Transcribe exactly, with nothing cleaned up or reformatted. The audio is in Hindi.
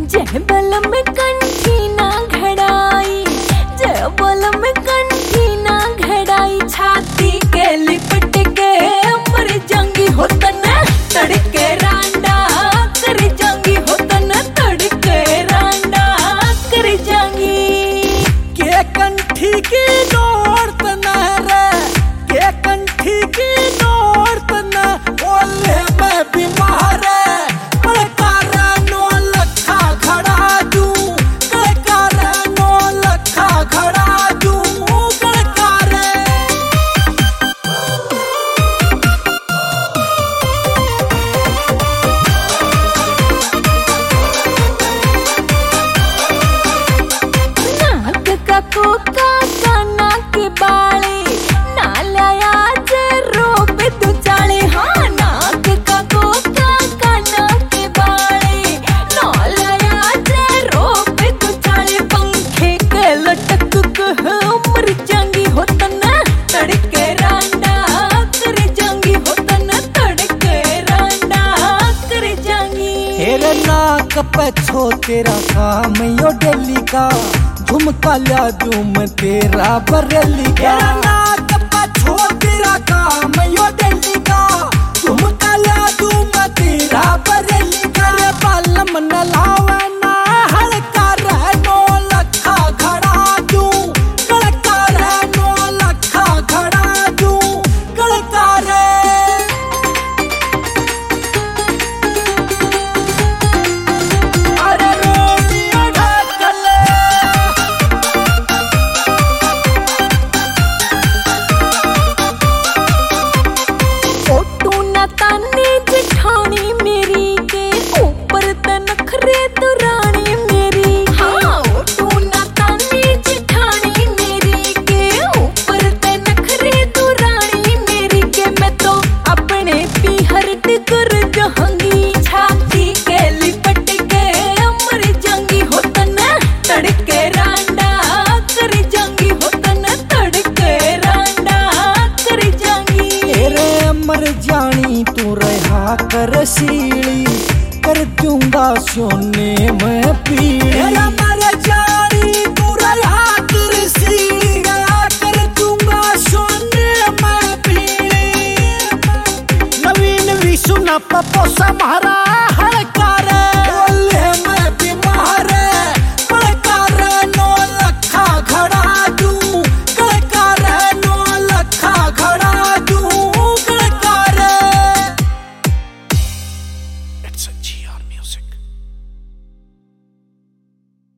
जय बल में कंठी ना घड़ाई, जय बल में कंठी ना घड़ाई, छाती के लिपट के मर जाऊंगी हो तना तड़के रांडा कर जाऊंगी हो तना तड़के रांडा कर जाऊंगी। के कंठी की डोर तना रे, के कंठी की डोर तना ओले मैं बीमार है। कोका काना के बाले नालाया रोब तू चाले, हाँ नाक का कोका काना के बाले नालाया रोब तू चाले, पंखे के लटक मर जाऊंगी हो तना तड़के रांडा कर जाऊंगी हो तना तड़के रांडा कर जाऊंगी। तेरे नाक पे छो तेरा काम यो डेली का, झुमका ला झूम तेरा बरेली का। तेरा नाक पे छो तेरा काम यो डेली का, झुमका ला झूम तेरा बरेली का। रे बालम न लावे ना हड़का रह नो लखा खड़ा दूं, गड़का रह नो लखा खड़ा दूं, गड़का रे। अरे रोमियो ढकले ताने जेठानी मेरी के ऊपर तनखरे दुरानी मेरी, हाँ ओटू ना ताने जेठानी मेरी के ऊपर तनखरे दुरानी मेरी के। मैं तो अपने पीहर कर जाऊंगी, छाती के लिपट के मर जाऊंगी हो तना तड़के रांडा कर जाऊंगी हो तना तड़के रांडा कर जाऊंगी। तेरे मर जानी तू रहा कर सीली, कर दूंगा सोने में पीली। मर जानी तू रहा कर सीली, कर दूंगा सोने में पीली। नवीन विशु न पपो समारा